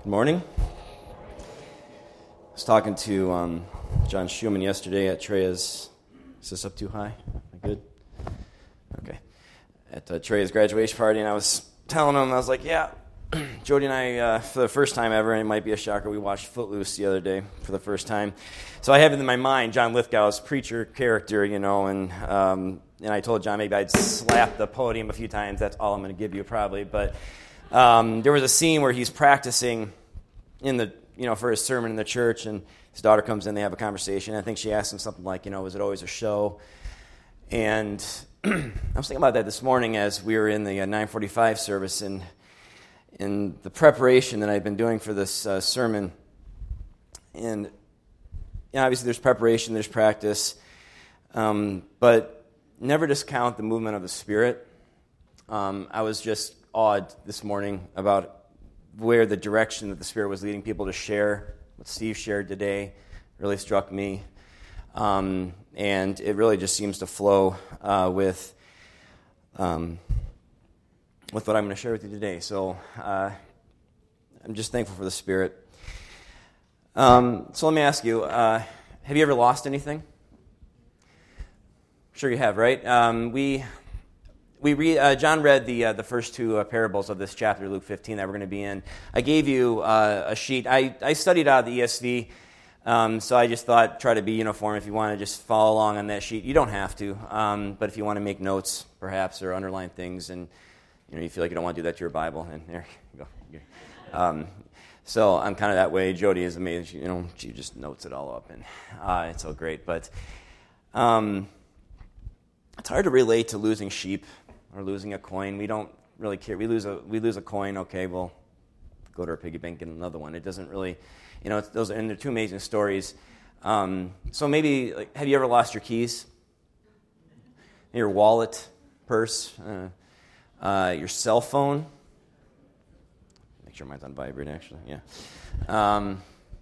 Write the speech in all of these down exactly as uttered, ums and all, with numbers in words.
Good morning. I was talking to um, John Schumann yesterday at Treya's. Is this up too high? Am I good? Okay. At uh, Treya's graduation party, and I was telling him, I was like, yeah, Jody and I, uh, for the first time ever, and it might be a shocker, we watched Footloose the other day for the first time. So I have it in my mind, John Lithgow's preacher character, you know, and um, and I told John maybe I'd slap the podium a few times. That's all I'm going to give you probably, but um, there was a scene where he's practicing in the, you know, for his sermon in the church, and his daughter comes in, they have a conversation. I think she asked him something like, you know, was it always a show? And I was thinking about that this morning as we were in the uh, nine forty-five service, and in the preparation that I've been doing for this uh, sermon. And you know, obviously there's preparation, there's practice, um, but never discount the movement of the Spirit. Um, I was just awed this morning about where the direction that the Spirit was leading people to share. What Steve shared today really struck me. Um, and it really just seems to flow uh, with um, with what I'm going to share with you today. So uh, I'm just thankful for the Spirit. Um, so let me ask you, uh, have you ever lost anything? Sure you have, right? Um, we... We read, uh, John read the uh, the first two uh, parables of this chapter, Luke fifteen, that we're going to be in. I gave you uh, a sheet. I, I studied out of the E S V, um, so I just thought try to be uniform. If you want to just follow along on that sheet, you don't have to. Um, but if you want to make notes, perhaps, or underline things, and you know you feel like you don't want to do that to your Bible, and there you go. Um, so I'm kind of that way. Jody is amazing. She, you know, she just notes it all up, and uh, it's so great. But um, it's hard to relate to losing sheep. Or losing a coin. We don't really care. We lose a we lose a coin. Okay, we'll go to our piggy bank and get another one. It doesn't really, you know. It's, those are, and they're two amazing stories. Um, so maybe, like, have you ever lost your keys? Your wallet, purse, uh, uh, your cell phone. Make sure mine's on vibrate. Actually, yeah. Um,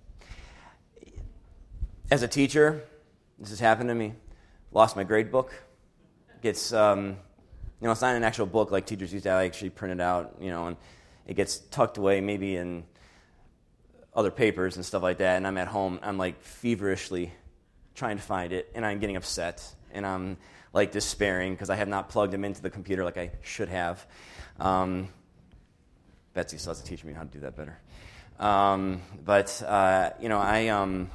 as a teacher, this has happened to me. Lost my grade book. Gets um, You know, it's not an actual book like teachers used to actually print it out, you know, and it gets tucked away maybe in other papers and stuff like that, and I'm at home, I'm like feverishly trying to find it, and I'm getting upset, and I'm like despairing because I have not plugged them into the computer like I should have. Um, Betsy still has to teach me how to do that better. Um, but, uh, you know, I, um,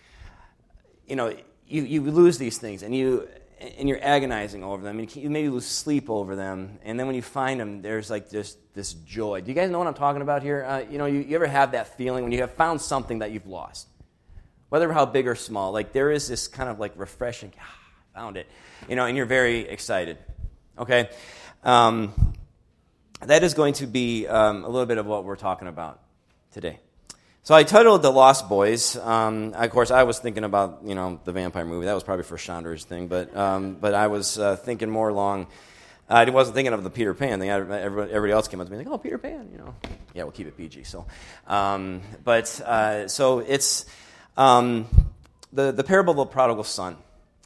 you know, you, you lose these things, and you... and you're agonizing over them, and you maybe lose sleep over them, and then when you find them, there's like this this joy. Do you guys know what I'm talking about here? Uh, you know, you, you ever have that feeling when you have found something that you've lost? Whether how big or small, like there is this kind of like refreshing, ah, I found it, you know, and you're very excited, okay? Um, that is going to be um, a little bit of what we're talking about today. So I titled The Lost Boys. Um, of course, I was thinking about, you know, the vampire movie. That was probably for Chandra's thing, but um, but I was uh, thinking more along. I wasn't thinking of the Peter Pan thing. Everybody, everybody else came up to me like, "Oh, Peter Pan," you know. Yeah, we'll keep it P G. So, um, but uh, so it's um, the the parable of the prodigal son.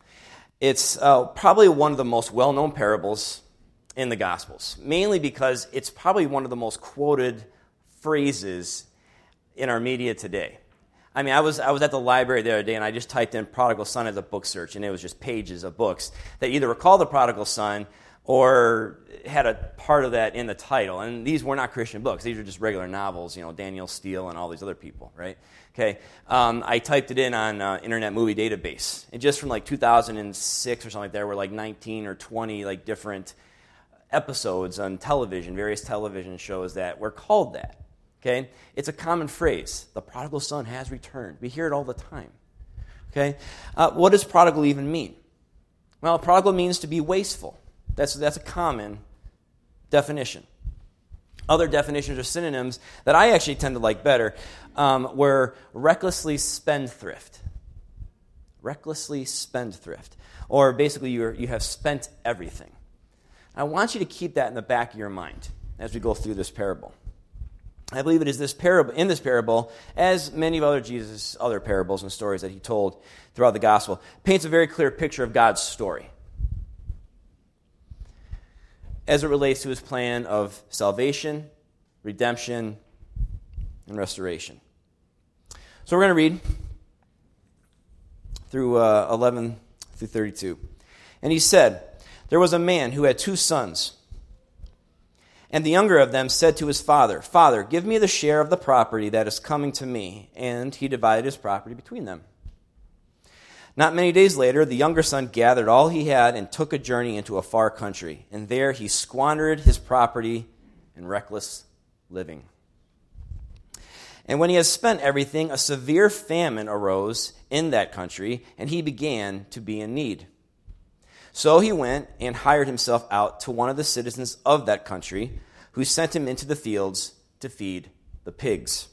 It's uh, probably one of the most well-known parables in the Gospels, mainly because it's probably one of the most quoted phrases in our media today. I mean, I was I was at the library the other day, and I just typed in prodigal son as a book search, and it was just pages of books that either recall the prodigal son or had a part of that in the title. And these were not Christian books. These are just regular novels, you know, Daniel Steele and all these other people, right? Okay. Um, I typed it in on uh, Internet Movie Database, and just from like two thousand six or something like that, there were like nineteen or twenty like different episodes on television, various television shows that were called that. Okay, it's a common phrase. The prodigal son has returned. We hear it all the time. Okay, uh, what does prodigal even mean? Well, prodigal means to be wasteful. That's that's a common definition. Other definitions or synonyms that I actually tend to like better um, were recklessly spendthrift. Recklessly spendthrift, or basically you you have spent everything. I want you to keep that in the back of your mind as we go through this parable. I believe it is this parable, in this parable, as many of other Jesus' other parables and stories that he told throughout the gospel, paints a very clear picture of God's story as it relates to his plan of salvation, redemption, and restoration. So we're going to read through uh, eleven through thirty-two. And he said, there was a man who had two sons. And the younger of them said to his father, Father, give me the share of the property that is coming to me. And he divided his property between them. Not many days later, the younger son gathered all he had and took a journey into a far country. And there he squandered his property in reckless living. And when he had spent everything, a severe famine arose in that country, and he began to be in need. So he went and hired himself out to one of the citizens of that country, who sent him into the fields to feed the pigs.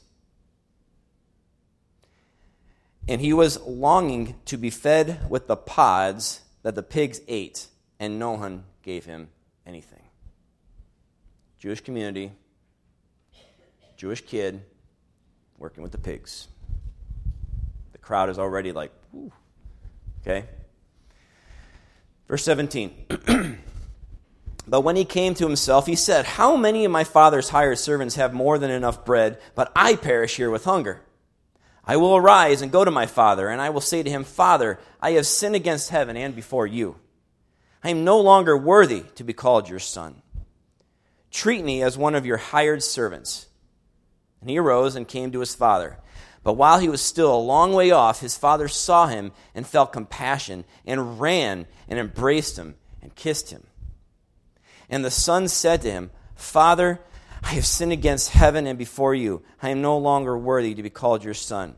And he was longing to be fed with the pods that the pigs ate, and no one gave him anything. Jewish community, Jewish kid, working with the pigs. The crowd is already like, whew. Okay? Verse seventeen. But when he came to himself, he said, how many of my father's hired servants have more than enough bread, but I perish here with hunger? I will arise and go to my father, and I will say to him, Father, I have sinned against heaven and before you. I am no longer worthy to be called your son. Treat me as one of your hired servants. And he arose and came to his father. But while he was still a long way off, his father saw him and felt compassion, and ran and embraced him and kissed him. And the son said to him, Father, I have sinned against heaven and before you. I am no longer worthy to be called your son.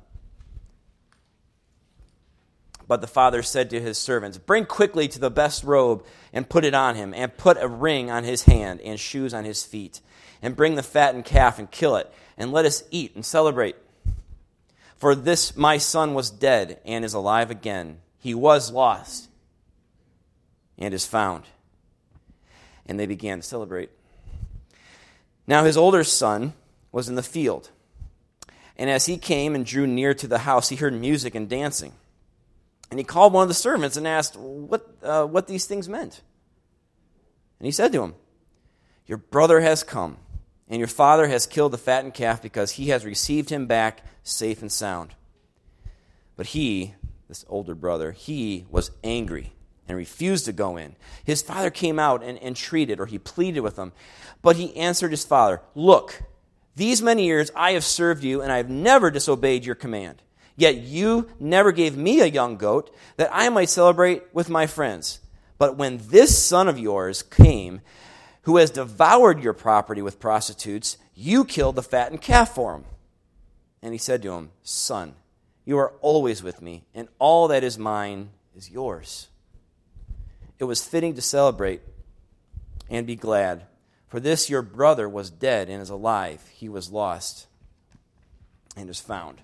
But the father said to his servants, bring quickly to the best robe and put it on him, and put a ring on his hand and shoes on his feet. And bring the fattened calf and kill it, and let us eat and celebrate. For this my son was dead and is alive again. He was lost and is found. And they began to celebrate. Now his older son was in the field. And as he came and drew near to the house, he heard music and dancing. And he called one of the servants and asked what, uh, what these things meant. And he said to him, your brother has come, and your father has killed the fattened calf because he has received him back safe and sound. But he, this older brother, he was angry and refused to go in. His father came out and entreated, or he pleaded with him. But he answered his father, look, these many years I have served you, and I have never disobeyed your command. Yet you never gave me a young goat that I might celebrate with my friends. But when this son of yours came, who has devoured your property with prostitutes, you killed the fattened calf for him. And he said to him, Son, you are always with me, and all that is mine is yours. It was fitting to celebrate and be glad, for this your brother was dead and is alive. He was lost and is found.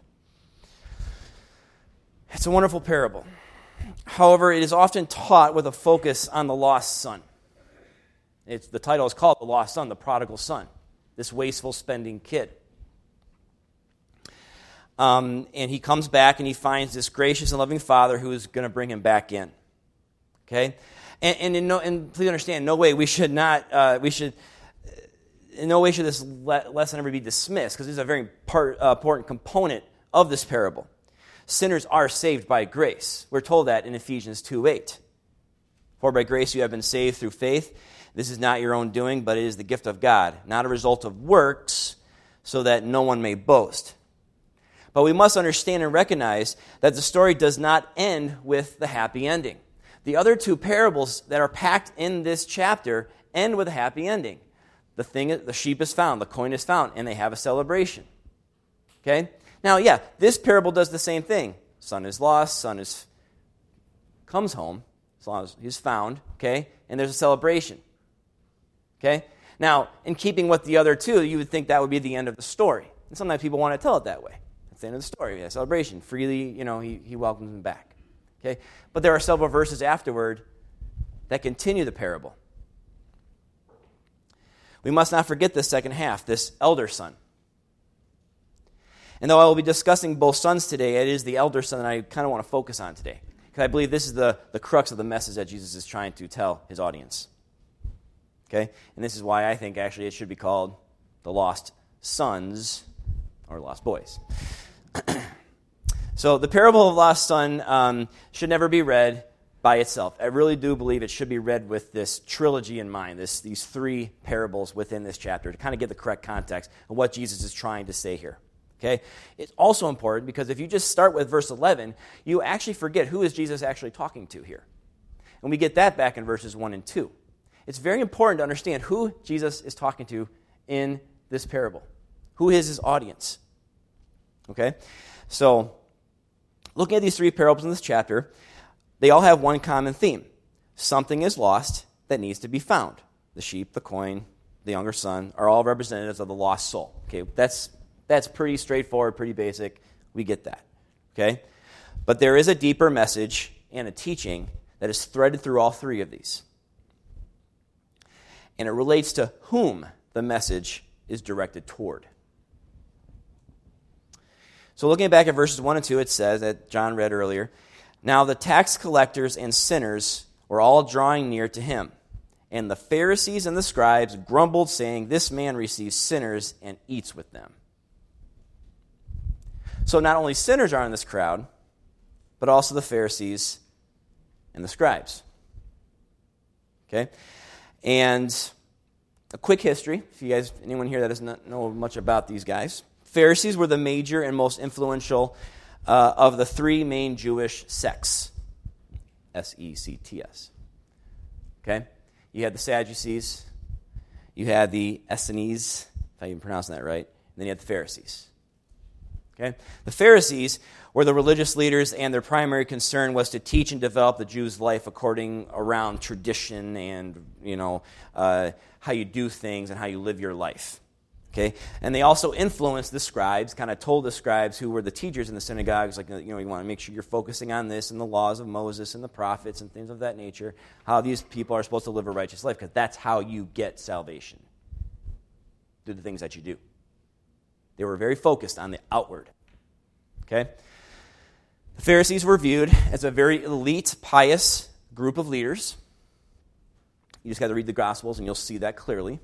It's a wonderful parable. However, it is often taught with a focus on the lost son. It's, the title is called The Lost Son, the Prodigal Son, this wasteful spending kid. Um, and he comes back and he finds this gracious and loving father who is going to bring him back in. Okay? And, and, in no, and please understand, no way we should not, uh, we should, in no way should this le- lesson ever be dismissed, because this is a very part, uh, important component of this parable. Sinners are saved by grace. We're told that in Ephesians two eight. For by grace you have been saved through faith. This is not your own doing, but it is the gift of God, not a result of works, so that no one may boast. But we must understand and recognize that the story does not end with the happy ending. The other two parables that are packed in this chapter end with a happy ending. The thing, the sheep is found, the coin is found, and they have a celebration. Okay? Now, yeah, this parable does the same thing. Son is lost, son is comes home, as long as he's found, okay? And there's a celebration. Okay? Now, in keeping with the other two, you would think that would be the end of the story. And sometimes people want to tell it that way. That's the end of the story. Yeah, celebration. Freely, you know, he, he welcomes him back. Okay? But there are several verses afterward that continue the parable. We must not forget this second half, this elder son. And though I will be discussing both sons today, it is the elder son that I kind of want to focus on today. Because I believe this is the, the crux of the message that Jesus is trying to tell his audience. Okay? And this is why I think actually it should be called the lost sons or lost boys. So the parable of the lost son um, should never be read by itself. I really do believe it should be read with this trilogy in mind, this, these three parables within this chapter to kind of get the correct context of what Jesus is trying to say here. Okay? It's also important because if you just start with verse eleven, you actually forget who is Jesus actually talking to here. And we get that back in verses one and two. It's very important to understand who Jesus is talking to in this parable. Who is his audience? Okay? So, looking at these three parables in this chapter, they all have one common theme. Something is lost that needs to be found. The sheep, the coin, the younger son are all representatives of the lost soul. Okay, that's that's pretty straightforward, pretty basic. We get that. Okay? But there is a deeper message and a teaching that is threaded through all three of these. And it relates to whom the message is directed toward. So looking back at verses one and two, it says, that John read earlier, "Now the tax collectors and sinners were all drawing near to him. And the Pharisees and the scribes grumbled, saying, 'This man receives sinners and eats with them.'" So not only sinners are in this crowd, but also the Pharisees and the scribes. Okay? And a quick history, if you guys, anyone here that doesn't know much about these guys. Pharisees were the major and most influential uh, of the three main Jewish sects. S E C T S. Okay? You had the Sadducees, you had the Essenes, if I even pronounced that right, and then you had the Pharisees. Okay? The Pharisees were the religious leaders, and their primary concern was to teach and develop the Jews' life according around tradition and, you know, uh, how you do things and how you live your life. Okay? And they also influenced the scribes, kind of told the scribes who were the teachers in the synagogues, like, you know, you want to make sure you're focusing on this and the laws of Moses and the prophets and things of that nature, how these people are supposed to live a righteous life, because that's how you get salvation, through the things that you do. They were very focused on the outward. Okay? The Pharisees were viewed as a very elite, pious group of leaders. You just got to read the Gospels and you'll see that clearly.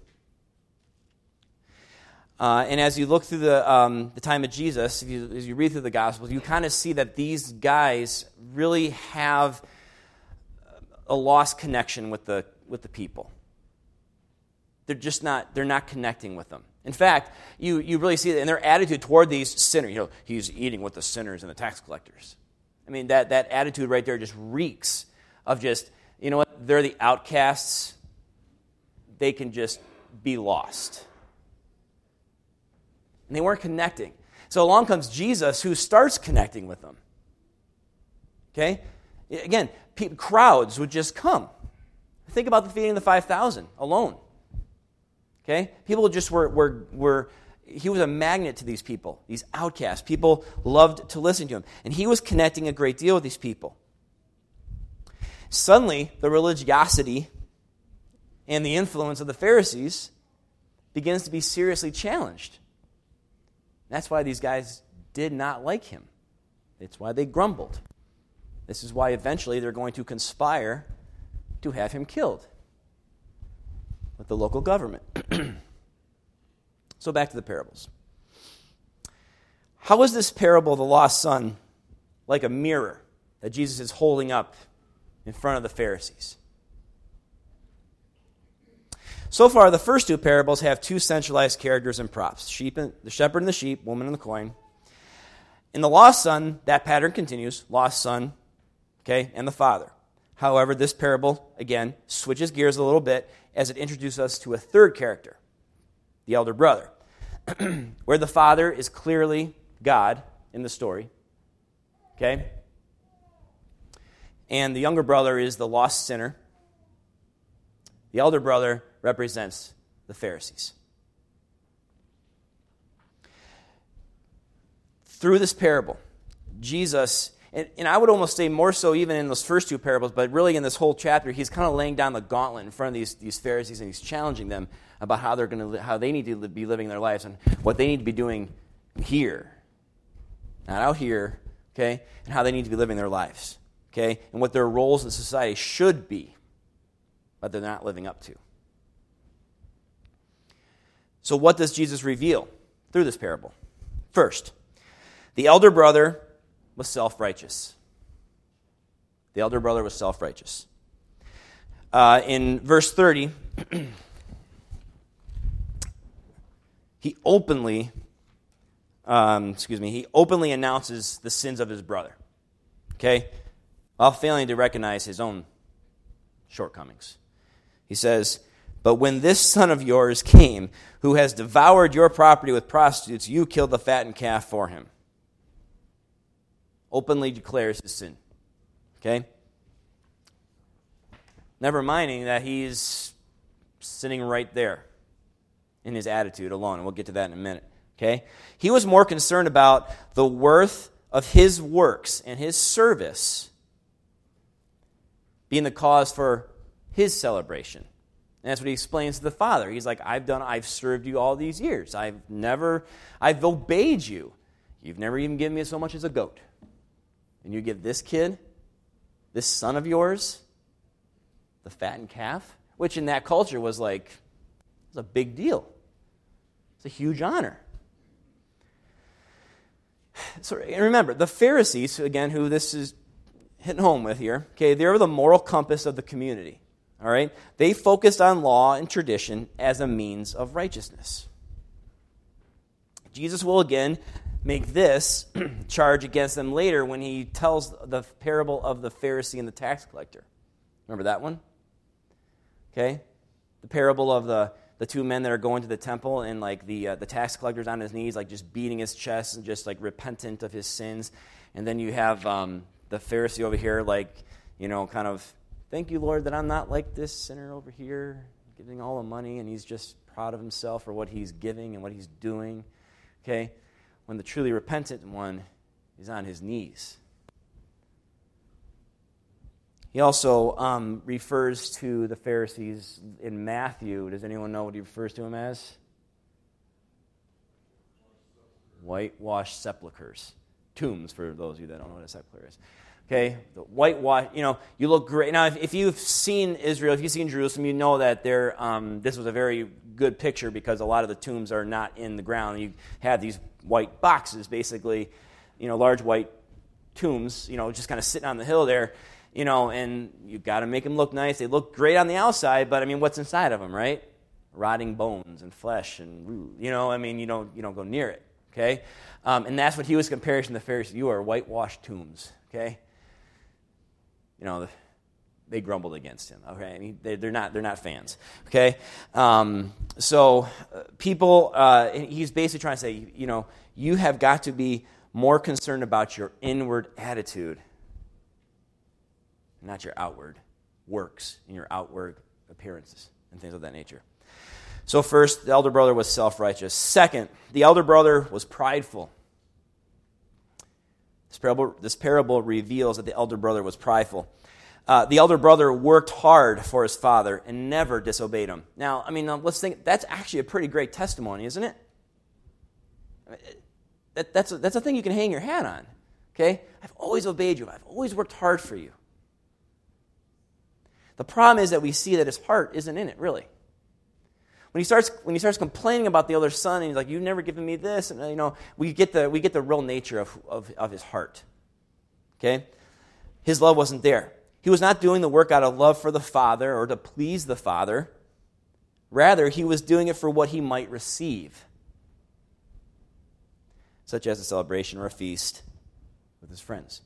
Uh, and as you look through the um, the time of Jesus, if you, as you read through the Gospels, you kind of see that these guys really have a lost connection with the with the people. They're just not they're not connecting with them. In fact, you you really see that in their attitude toward these sinners. You know, he's eating with the sinners and the tax collectors. I mean, that that attitude right there just reeks of just, you know what? They're the outcasts. They can just be lost. And they weren't connecting. So along comes Jesus, who starts connecting with them. Okay? Again, pe- crowds would just come. Think about the feeding of the five thousand alone. Okay? People just were, were, were, he was a magnet to these people, these outcasts. People loved to listen to him. And he was connecting a great deal with these people. Suddenly, the religiosity and the influence of the Pharisees begins to be seriously challenged. That's why these guys did not like him. It's why they grumbled. This is why eventually they're going to conspire to have him killed with the local government. So back to the parables. How is this parable of the lost son like a mirror that Jesus is holding up in front of the Pharisees? So far, the first two parables have two centralized characters and props. Sheep and, the shepherd and the sheep, woman and the coin. In the lost son, that pattern continues. Lost son, okay, and the father. However, this parable, again, switches gears a little bit as it introduces us to a third character, the elder brother, where the father is clearly God in the story, okay? And the younger brother is the lost sinner. The elder brother represents the Pharisees. Through this parable, Jesus, and, and I would almost say more so even in those first two parables, but really in this whole chapter, he's kind of laying down the gauntlet in front of these, these Pharisees, and he's challenging them about how they're going to how they need to be living their lives and what they need to be doing here, not out here, okay, and how they need to be living their lives, okay, and what their roles in society should be, but they're not living up to. So what does Jesus reveal through this parable? First, the elder brother was self-righteous. The elder brother was self-righteous. Uh, in verse thirty, he openly, um, excuse me, he openly announces the sins of his brother, okay, while failing to recognize his own shortcomings. He says, "But when this son of yours came, who has devoured your property with prostitutes, you killed the fattened calf for him." Openly declares his sin, okay? Never minding that he's sitting right there in his attitude alone, and we'll get to that in a minute, okay? He was more concerned about the worth of his works and his service being the cause for his celebration. And that's what he explains to the father. He's like, I've done, I've served you all these years. I've never, I've obeyed you. You've never even given me so much as a goat. And you give this kid, this son of yours, the fattened calf, which in that culture was like, it's a big deal. It's a huge honor. So and remember, the Pharisees, again, who this is hitting home with here, okay, they're the moral compass of the community. All right? They focused on law and tradition as a means of righteousness. Jesus will again make this charge against them later when he tells the parable of the Pharisee and the tax collector. Remember that one? Okay? The parable of the, the two men that are going to the temple and like the uh, the tax collector's on his knees, like just beating his chest and just like repentant of his sins. And then you have um, the Pharisee over here like, you know, kind of, thank you, Lord, that I'm not like this sinner over here, giving all the money, and he's just proud of himself for what he's giving and what he's doing. Okay? When the truly repentant one is on his knees. He also um, refers to the Pharisees in Matthew. Does anyone know what he refers to them as? Whitewashed sepulchres. Tombs, for those of you that don't know what a sepulchre is. Okay, the whitewash, you know, you look great. Now, if, if you've seen Israel, if you've seen Jerusalem, you know that there, um, this was a very good picture because a lot of the tombs are not in the ground. You have these white boxes, basically, you know, large white tombs, you know, just kind of sitting on the hill there, you know, and you've got to make them look nice. They look great on the outside, but, I mean, what's inside of them, right? Rotting bones and flesh and, you know, I mean, you don't, you don't go near it, okay? Um, and that's what he was comparing to the Pharisees. You are whitewashed tombs, okay? You know, they grumbled against him. Okay, and he, they, they're not they're not fans. Okay, um, so uh, people, uh, he's basically trying to say, you know, you have got to be more concerned about your inward attitude, not your outward works and your outward appearances and things of that nature. So first, the elder brother was self-righteous. Second, the elder brother was prideful. This parable, this parable reveals that the elder brother was prideful. Uh, the elder brother worked hard for his father and never disobeyed him. Now, I mean, uh, let's think, that's actually a pretty great testimony, isn't it? I mean, that, that's, a, that's a thing you can hang your hat on, okay? I've always obeyed you. I've always worked hard for you. The problem is that we see that his heart isn't in it, really. When he starts when he starts complaining about the other son, and he's like, "You've never given me this," and you know, we get the we get the real nature of, of, of his heart. Okay? His love wasn't there. He was not doing the work out of love for the Father or to please the Father. Rather, he was doing it for what he might receive, such as a celebration or a feast with his friends.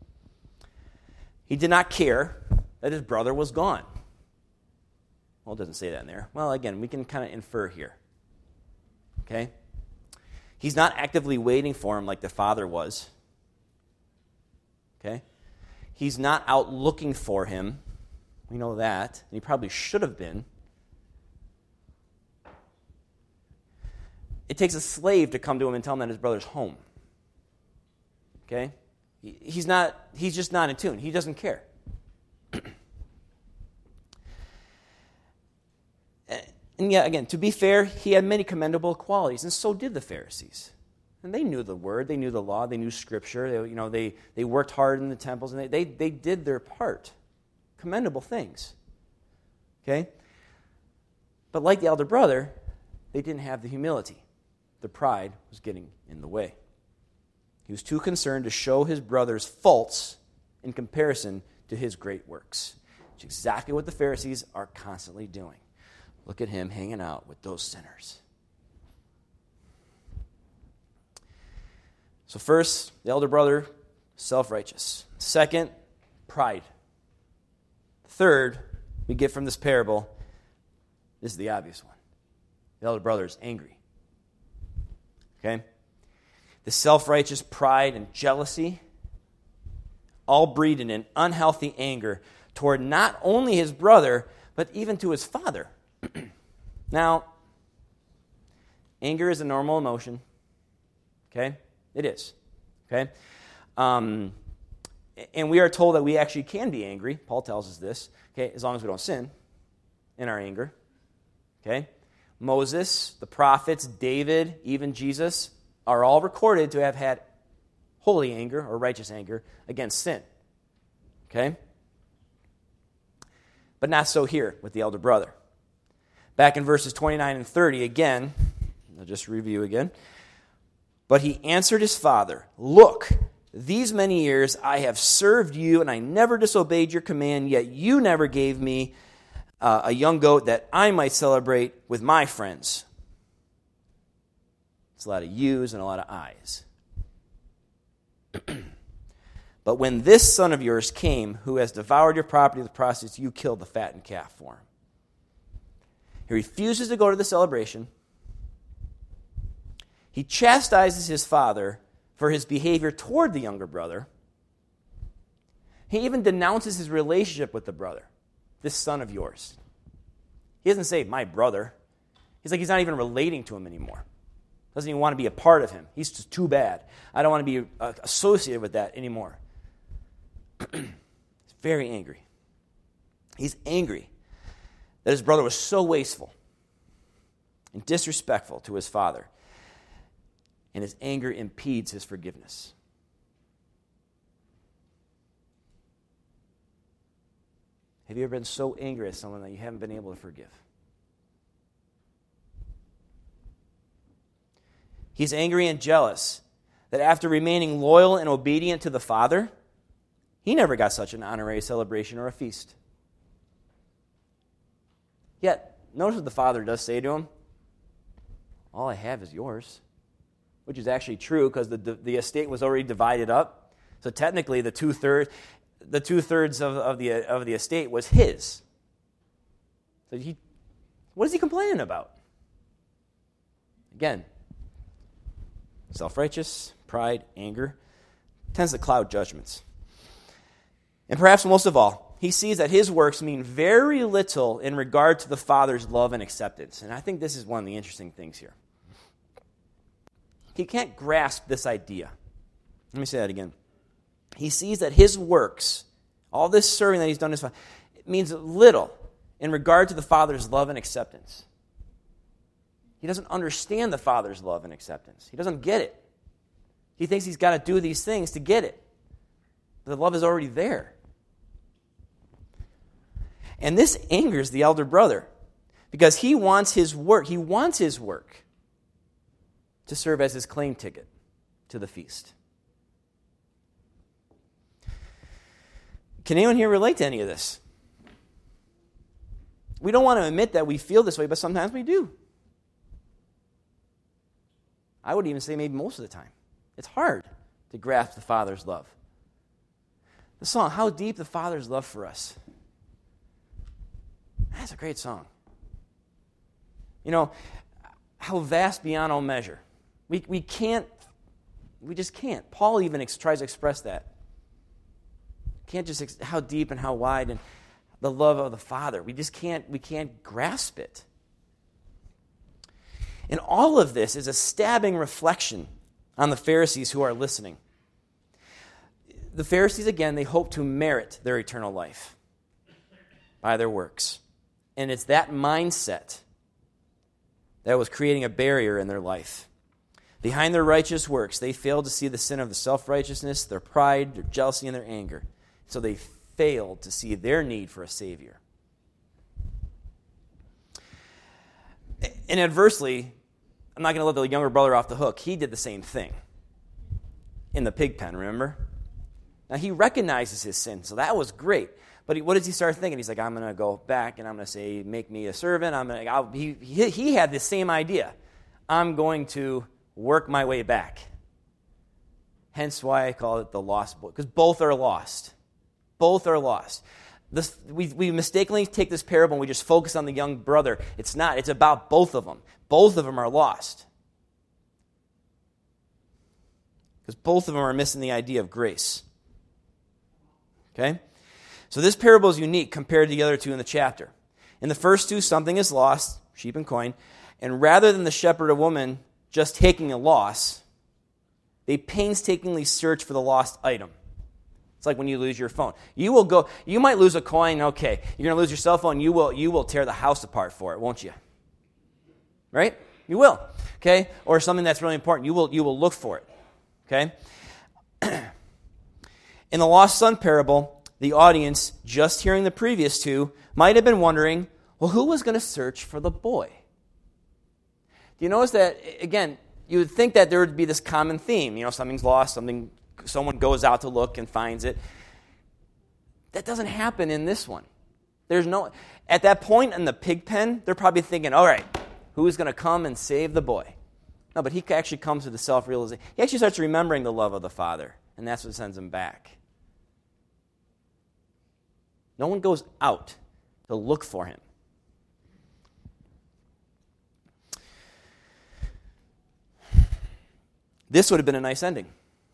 He did not care that his brother was gone. Well, it doesn't say that in there. Well, again, we can kind of infer here. Okay? He's not actively waiting for him like the father was. Okay? He's not out looking for him. We know that. And he probably should have been. It takes a slave to come to him and tell him that his brother's home. Okay? He's not, he's just not in tune. He doesn't care. And yet, again, to be fair, he had many commendable qualities, and so did the Pharisees. And they knew the word, they knew the law, they knew Scripture. They, you know, they, they worked hard in the temples, and they, they, they did their part. Commendable things. Okay? But like the elder brother, they didn't have the humility. the pride was getting in the way. He was too concerned to show his brother's faults in comparison to his great works, which is exactly what the Pharisees are constantly doing. Look at him hanging out with those sinners. So first, the elder brother, self-righteous. Second, pride. Third, we get from this parable, this is the obvious one. The elder brother is angry. Okay? The self-righteous pride and jealousy all breed in an unhealthy anger toward not only his brother, but even to his father. Now, anger is a normal emotion. Okay? It is. Okay? Um, and we are told that we actually can be angry. Paul tells us this. Okay? As long as we don't sin in our anger. Okay? Moses, the prophets, David, even Jesus are all recorded to have had holy anger or righteous anger against sin. Okay? But not so here with the elder brother. Back in verses twenty-nine and thirty, again, I'll just review again. But he answered his father, "Look, these many years I have served you, and I never disobeyed your command, yet you never gave me uh, a young goat that I might celebrate with my friends." It's a lot of yous and a lot of I's. "But when this son of yours came, who has devoured your property with prostitutes, you killed the fattened calf for him." He refuses to go to the celebration. He chastises his father for his behavior toward the younger brother. He even denounces his relationship with the brother, this son of yours. He doesn't say, "my brother." He's like, he's not even relating to him anymore. Doesn't even want to be a part of him. He's just too bad. I don't want to be uh, associated with that anymore. He's very angry. He's angry that his brother was so wasteful and disrespectful to his father. And his anger impedes his forgiveness. Have you ever been so angry at someone that you haven't been able to forgive? He's angry and jealous that after remaining loyal and obedient to the father, he never got such an honorary celebration or a feast. Yet, notice what the father does say to him. "All I have is yours." Which is actually true because the, the estate was already divided up. So technically the two-thirds the two-thirds of, of, the, of the estate was his. So he, what is he complaining about? Again, self-righteous, pride, anger, tends to cloud judgments. And perhaps most of all, he sees that his works mean very little in regard to the Father's love and acceptance. And I think this is one of the interesting things here. He can't grasp this idea. Let me say that again. He sees that his works, all this serving that he's done, his, it means little in regard to the Father's love and acceptance. He doesn't understand the Father's love and acceptance. He doesn't get it. He thinks he's got to do these things to get it. But the love is already there. And this angers the elder brother because he wants his work, he wants his work to serve as his claim ticket to the feast. Can anyone here relate to any of this? We don't want to admit that we feel this way, but sometimes we do. I would even say maybe most of the time. It's hard to grasp the Father's love. The song, "How Deep the Father's Love for Us." That's a great song. You know, how vast beyond all measure. We we can't, we just can't. Paul even ex- tries to express that. Can't just, ex- how deep and how wide and the love of the Father. We just can't, we can't grasp it. And all of this is a stabbing reflection on the Pharisees who are listening. The Pharisees, again, they hope to merit their eternal life by their works. And it's that mindset that was creating a barrier in their life. Behind their righteous works, they failed to see the sin of the self-righteousness, their pride, their jealousy, and their anger. So they failed to see their need for a Savior. And adversely, I'm not going to let the younger brother off the hook. He did the same thing in the pig pen, remember? Now, he recognizes his sin, so that was great. But he, what does he start thinking? He's like, I'm going to go back and I'm going to say, make me a servant. I'm going to. He, he he had the same idea. I'm going to work my way back. Hence why I call it the lost boy, because both are lost. Both are lost. This, we, we mistakenly take this parable and we just focus on the young brother. It's not. It's about both of them. Both of them are lost. Because both of them are missing the idea of grace. Okay? So this parable is unique compared to the other two in the chapter. In the first two, something is lost, sheep and coin, and rather than the shepherd or woman just taking a loss, they painstakingly search for the lost item. It's like when you lose your phone. You will go, you might lose a coin, okay. You're going to lose your cell phone, you will, you will tear the house apart for it, won't you? Right? You will, okay? Or something that's really important, you will, you will look for it, okay? In the lost son parable, the audience, just hearing the previous two, might have been wondering, well, who was going to search for the boy? Do you notice that, again, you would think that there would be this common theme. You know, something's lost, something, someone goes out to look and finds it. That doesn't happen in this one. There's no, at that point in the pig pen, they're probably thinking, all right, who's going to come and save the boy? No, but he actually comes to the self-realization. He actually starts remembering the love of the Father, and that's what sends him back. No one goes out to look for him. This would have been a nice ending.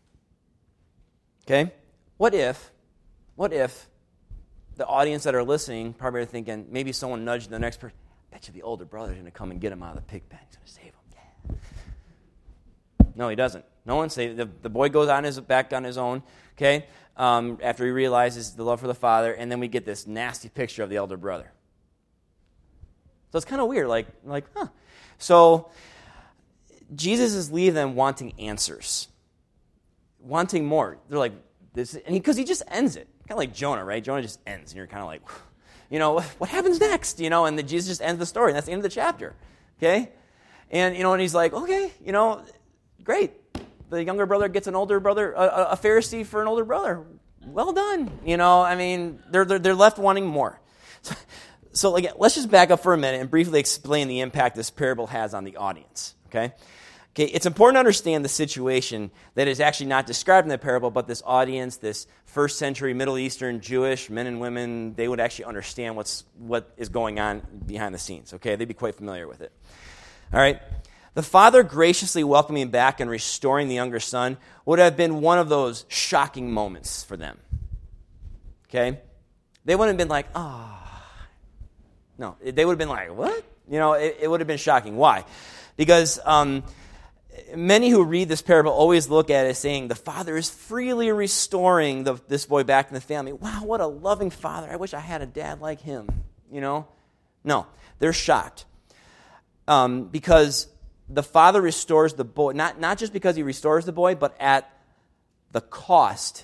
Okay? What if, what if the audience that are listening probably are thinking, maybe someone nudged the next person, I bet you the older brother's going to come and get him out of the pig pen. He's going to save him. Yeah. No, he doesn't. No one saves the, the boy goes on his back on his own, okay, um, after he realizes the love for the father, and then we get this nasty picture of the elder brother. So it's kind of weird, like, like, huh. So Jesus is leaving them wanting answers, wanting more. They're like, this, and because he, he just ends it, kind of like Jonah, right? Jonah just ends, and you're kind of like, you know, what happens next? You know, and the, Jesus just ends the story, and that's the end of the chapter, okay? And you know, and he's like, okay, you know, great. The younger brother gets an older brother, a, a Pharisee for an older brother. Well done. You know, I mean, they're they're, they're left wanting more. So, so again, let's just back up for a minute and briefly explain the impact this parable has on the audience. Okay. Okay, it's important to understand the situation that is actually not described in the parable, but this audience, this first century Middle Eastern Jewish men and women, they would actually understand what's what is going on behind the scenes. Okay, they'd be quite familiar with it. All right. The father graciously welcoming back and restoring the younger son would have been one of those shocking moments for them. Okay? They wouldn't have been like, ah. Oh. No, they would have been like, what? You know, it, it would have been shocking. Why? Because um, many who read this parable always look at it as saying the father is freely restoring the, this boy back in the family. Wow, what a loving father. I wish I had a dad like him. You know? No, they're shocked. Um, because the father restores the boy, not, not just because he restores the boy, but at the cost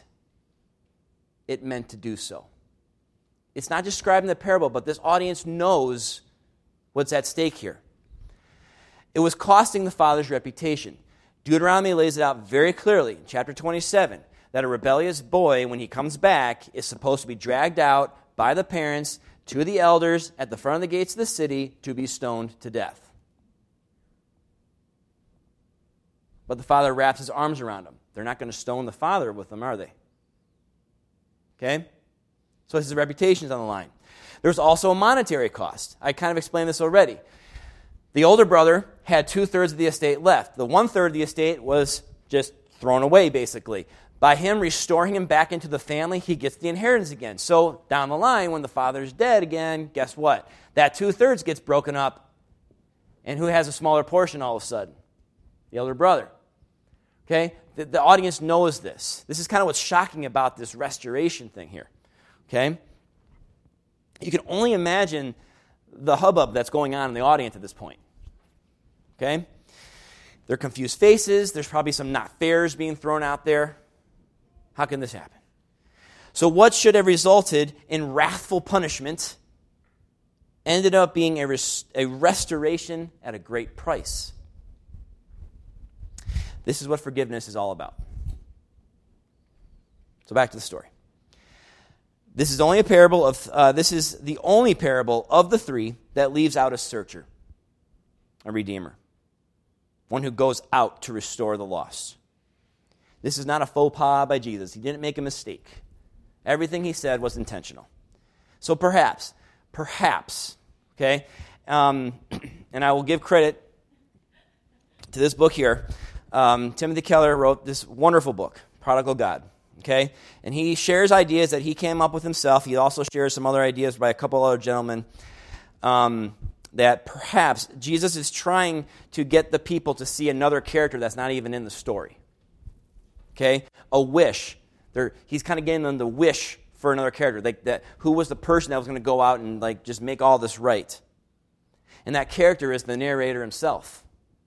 it meant to do so. It's not described in the parable, but this audience knows what's at stake here. It was costing the father's reputation. Deuteronomy lays it out very clearly in chapter twenty-seven that a rebellious boy, when he comes back, is supposed to be dragged out by the parents to the elders at the front of the gates of the city to be stoned to death. But the father wraps his arms around him. They're not going to stone the father with them, are they? Okay? So his reputation is on the line. There's also a monetary cost. I kind of explained this already. The older brother had two-thirds of the estate left. The one-third of the estate was just thrown away, basically. By him restoring him back into the family, he gets the inheritance again. So down the line, when the father's dead again, guess what? That two-thirds gets broken up. And who has a smaller portion all of a sudden? The elder brother. Okay? The, the audience knows this. This is kind of what's shocking about this restoration thing here. Okay? You can only imagine the hubbub that's going on in the audience at this point. Okay? They're confused faces. There's probably some not fairs being thrown out there. How can this happen? So what should have resulted in wrathful punishment ended up being a, res- a restoration at a great price. This is what forgiveness is all about. So back to the story. This is only a parable of. Uh, this is the only parable of the three that leaves out a searcher, a redeemer, one who goes out to restore the lost. This is not a faux pas by Jesus. He didn't make a mistake. Everything he said was intentional. So perhaps, perhaps, okay, um, and I will give credit to this book here. Um, Timothy Keller wrote this wonderful book, Prodigal God. Okay, and he shares ideas that he came up with himself. He also shares some other ideas by a couple other gentlemen um, that perhaps Jesus is trying to get the people to see another character that's not even in the story. Okay, a wish. They're, he's kind of getting them the wish for another character, like that. Who was the person that was going to go out and like just make all this right? And that character is the narrator himself.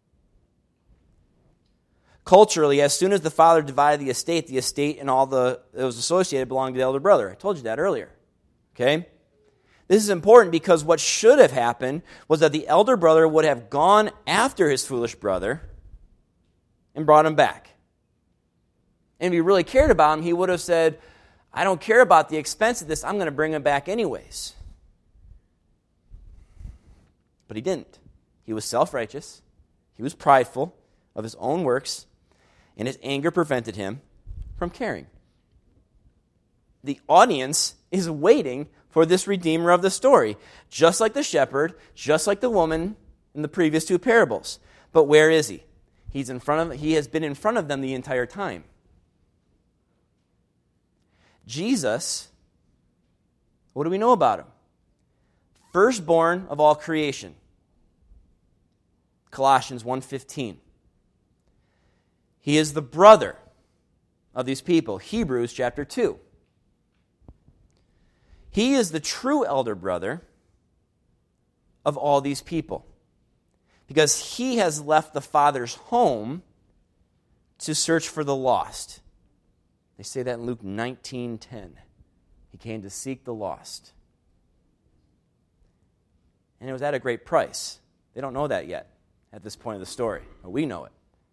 Culturally, as soon as the father divided the estate, the estate and all the that was associated belonged to the elder brother. I told you that earlier. Okay? This is important because what should have happened was that the elder brother would have gone after his foolish brother and brought him back. And if he really cared about him, he would have said, I don't care about the expense of this, I'm going to bring him back anyways. But he didn't. He was self-righteous. He was prideful of his own works. And his anger prevented him from caring. The audience is waiting for this redeemer of the story, just like the shepherd, just like the woman in the previous two parables. But where is he? He's in front of. He has been in front of them the entire time. Jesus, what do we know about him? Firstborn of all creation. Colossians one fifteen. He is the brother of these people. Hebrews chapter two. He is the true elder brother of all these people because he has left the Father's home to search for the lost. They say that in Luke nineteen ten. He came to seek the lost. And it was at a great price. They don't know that yet at this point of the story, but we know it.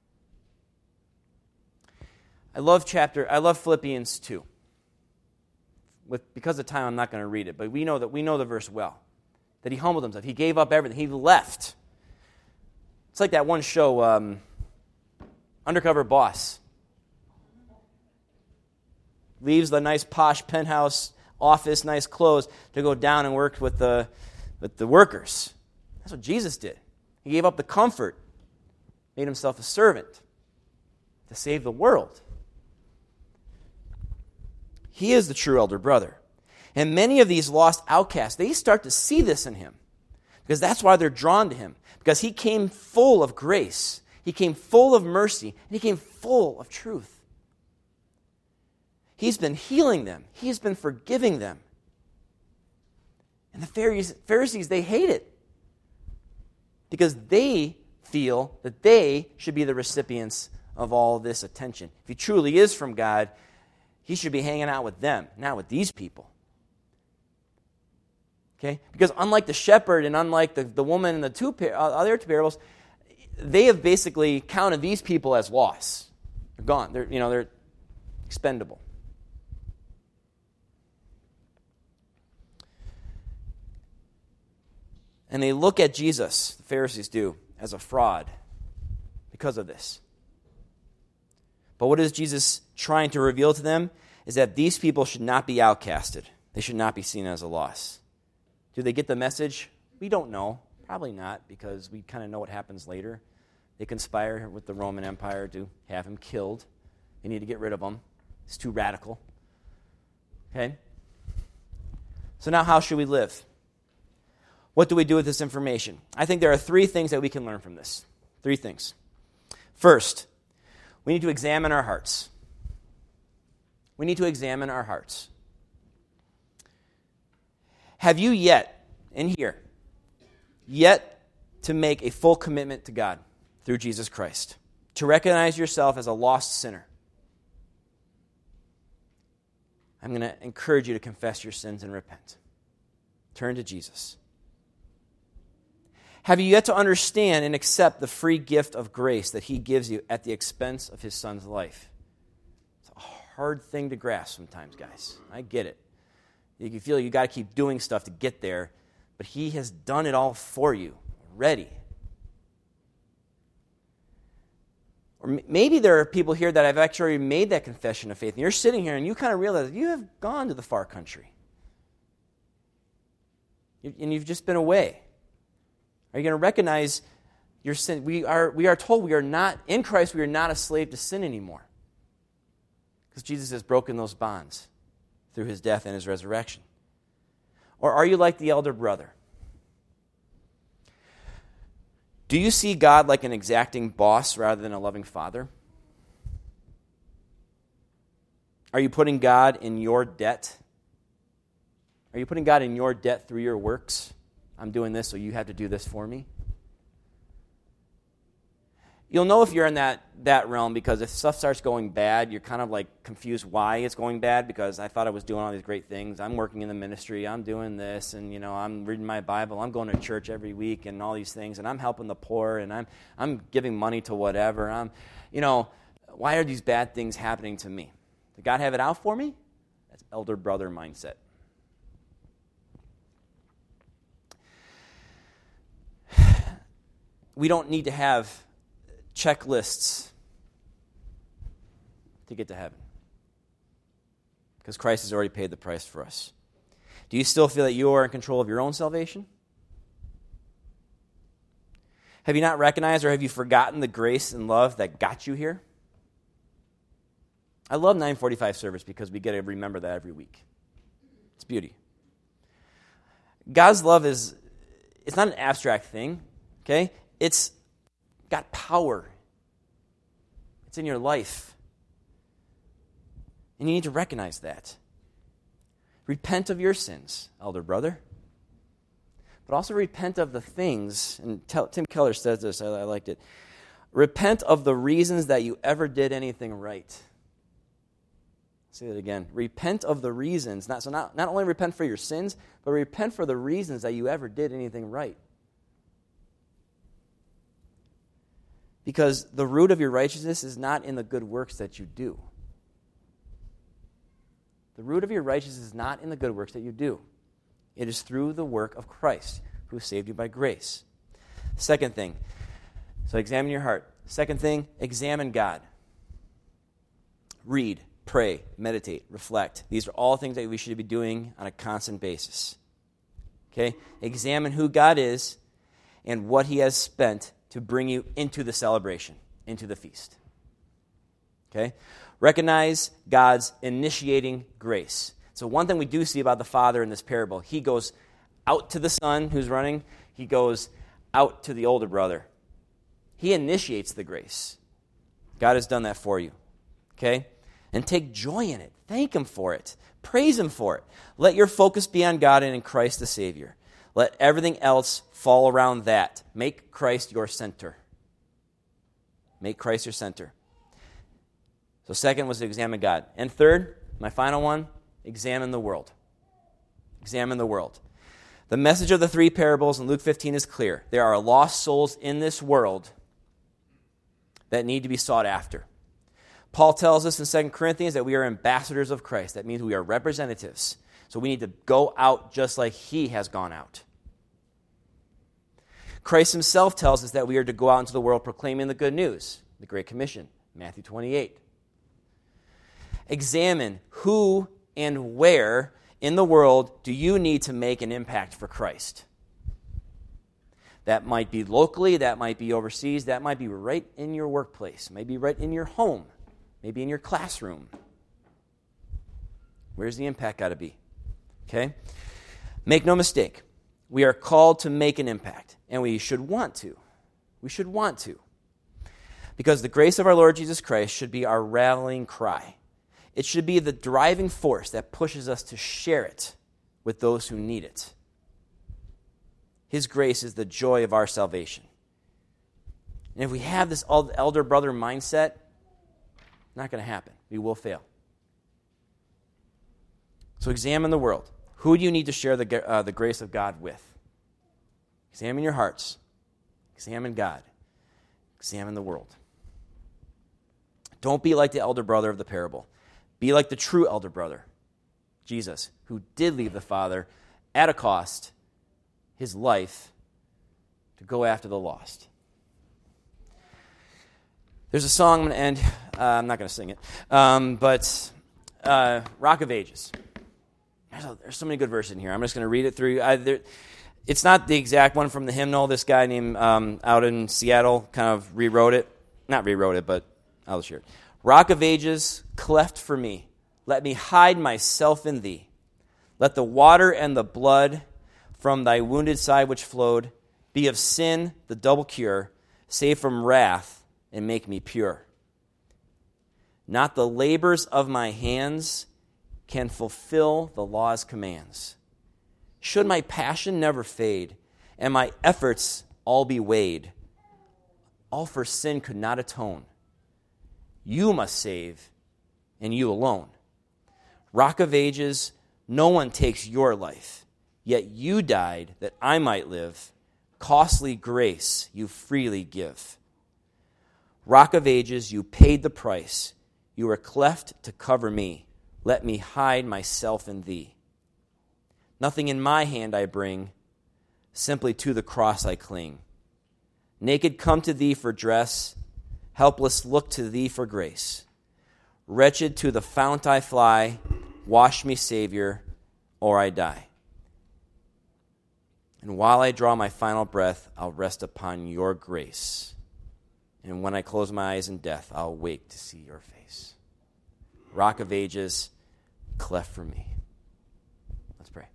I love chapter. I love Philippians two. With because of time, I'm not going to read it, but we know that we know the verse well. That he humbled himself. He gave up everything. He left. It's like that one show, um, Undercover Boss. Leaves the nice posh penthouse office, nice clothes, to go down and work with the with the workers. That's what Jesus did. He gave up the comfort, made himself a servant to save the world. He is the true elder brother. And many of these lost outcasts, they start to see this in him. Because that's why they're drawn to him. Because he came full of grace. He came full of mercy. And he came full of truth. He's been healing them. He's been forgiving them. And the Pharisees, Pharisees, they hate it. Because they feel that they should be the recipients of all this attention. If he truly is from God, he should be hanging out with them, not with these people. Okay? Because unlike the shepherd and unlike the, the woman in the two par- other two parables, they have basically counted these people as lost. They're gone. They're, you know, they're expendable. And they look at Jesus, the Pharisees do, as a fraud because of this. But what is Jesus trying to reveal to them is that these people should not be outcasted. They should not be seen as a loss. Do they get the message? We don't know. Probably not, because we kind of know what happens later. They conspire with the Roman Empire to have him killed. They need to get rid of him. It's too radical. Okay? So now how should we live? What do we do with this information? I think there are three things that we can learn from this. Three things. First, we need to examine our hearts. We need to examine our hearts. Have you yet, in here, yet to make a full commitment to God through Jesus Christ? To recognize yourself as a lost sinner? I'm going to encourage you to confess your sins and repent. Turn to Jesus. Have you yet to understand and accept the free gift of grace that he gives you at the expense of his son's life? It's a hard thing to grasp sometimes, guys. I get it. You can feel you got to keep doing stuff to get there, but he has done it all for you already. Or maybe there are people here that have actually made that confession of faith, and you're sitting here and you kind of realize you have gone to the far country. And you've just been away. Are you going to recognize your sin? We are, we are told we are not, in Christ, we are not a slave to sin anymore. Because Jesus has broken those bonds through his death and his resurrection. Or are you like the elder brother? Do you see God like an exacting boss rather than a loving father? Are you putting God in your debt? Are you putting God in your debt through your works? I'm doing this, so you have to do this for me. You'll know if you're in that, that realm, because if stuff starts going bad, you're kind of like confused why it's going bad, because I thought I was doing all these great things. I'm working in the ministry. I'm doing this, and you know, I'm reading my Bible. I'm going to church every week and all these things, and I'm helping the poor, and I'm I'm giving money to whatever. I'm, you know, why are these bad things happening to me? Did God have it out for me? That's elder brother mindset. We don't need to have checklists to get to heaven, because Christ has already paid the price for us. Do you still feel that you are in control of your own salvation? Have you not recognized, or have you forgotten the grace and love that got you here? I love nine forty-five service because we get to remember that every week. It's beauty. God's love is, it's not an abstract thing, okay? It's got power. It's in your life. And you need to recognize that. Repent of your sins, elder brother. But also repent of the things, and tell, Tim Keller says this, I, I liked it. Repent of the reasons that you ever did anything right. Say that again. Repent of the reasons. Not, so not, not only repent for your sins, but repent for the reasons that you ever did anything right. Because the root of your righteousness is not in the good works that you do. The root of your righteousness is not in the good works that you do. It is through the work of Christ, who saved you by grace. Second thing, so examine your heart. Second thing, examine God. Read, pray, meditate, reflect. These are all things that we should be doing on a constant basis. Okay? Examine who God is and what he has spent to bring you into the celebration, into the feast. Okay? Recognize God's initiating grace. So one thing we do see about the Father in this parable, he goes out to the son who's running. He goes out to the older brother. He initiates the grace. God has done that for you. Okay? And take joy in it. Thank him for it. Praise him for it. Let your focus be on God and in Christ the Savior. Let everything else fall around that. Make Christ your center. Make Christ your center. So second was to examine God. And third, my final one, examine the world. Examine the world. The message of the three parables in Luke fifteen is clear. There are lost souls in this world that need to be sought after. Paul tells us in Second Corinthians that we are ambassadors of Christ. That means we are representatives. So we need to go out just like he has gone out. Christ himself tells us that we are to go out into the world proclaiming the good news, the Great Commission, Matthew twenty-eight. Examine who and where in the world do you need to make an impact for Christ. That might be locally, that might be overseas, that might be right in your workplace, maybe right in your home, maybe in your classroom. Where's the impact got to be? Okay? Make no mistake. We are called to make an impact, and we should want to. We should want to. Because the grace of our Lord Jesus Christ should be our rallying cry. It should be the driving force that pushes us to share it with those who need it. His grace is the joy of our salvation. And if we have this elder brother mindset, not going to happen. We will fail. So examine the world. Who do you need to share the, uh, the grace of God with? Examine your hearts. Examine God. Examine the world. Don't be like the elder brother of the parable. Be like the true elder brother, Jesus, who did leave the Father at a cost, his life, to go after the lost. There's a song I'm going to end. Uh, I'm not going to sing it. Um, but uh, Rock of Ages. There's, a, there's so many good verses in here. I'm just going to read it through. I, there, it's not the exact one from the hymnal. This guy named um, out in Seattle kind of rewrote it. Not rewrote it, but I'll share it. Rock of Ages, cleft for me. Let me hide myself in thee. Let the water and the blood from thy wounded side which flowed be of sin the double cure, save from wrath, and make me pure. Not the labors of my hands can fulfill the law's commands. Should my passion never fade, and my efforts all be weighed, all for sin could not atone. You must save, and you alone. Rock of Ages, no one takes your life, yet you died that I might live. Costly grace you freely give. Rock of Ages, you paid the price. You were cleft to cover me. Let me hide myself in thee. Nothing in my hand I bring, simply to the cross I cling. Naked come to thee for dress, helpless look to thee for grace. Wretched to the fount I fly, wash me, Savior, or I die. And while I draw my final breath, I'll rest upon your grace. And when I close my eyes in death, I'll wake to see your face. Rock of Ages, cleft for me. Let's pray.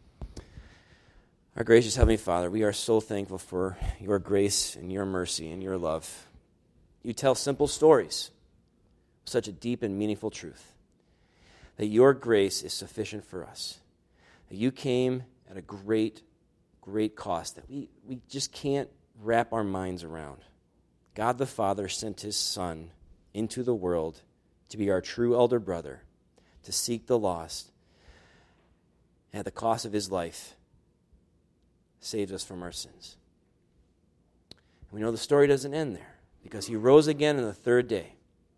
Our gracious Heavenly Father, we are so thankful for your grace and your mercy and your love. You tell simple stories, such a deep and meaningful truth, that your grace is sufficient for us, that you came at a great, great cost that we, we just can't wrap our minds around. God the Father sent his Son into the world to be our true elder brother, to seek the lost, and at the cost of his life, saves us from our sins. And we know the story doesn't end there, because he rose again on the third day,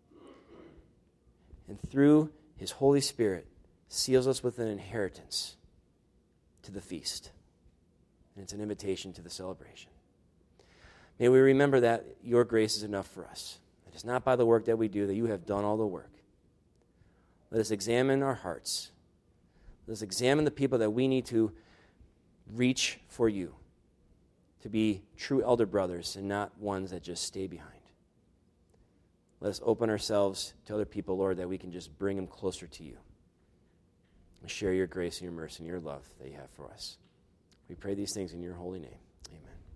and through his Holy Spirit seals us with an inheritance to the feast. And it's an invitation to the celebration. May we remember that your grace is enough for us. It is not by the work that we do that you have done all the work. Let us examine our hearts. Let us examine the people that we need to reach for you, to be true elder brothers and not ones that just stay behind. Let us open ourselves to other people, Lord, that we can just bring them closer to you and share your grace and your mercy and your love that you have for us. We pray these things in your holy name. Amen.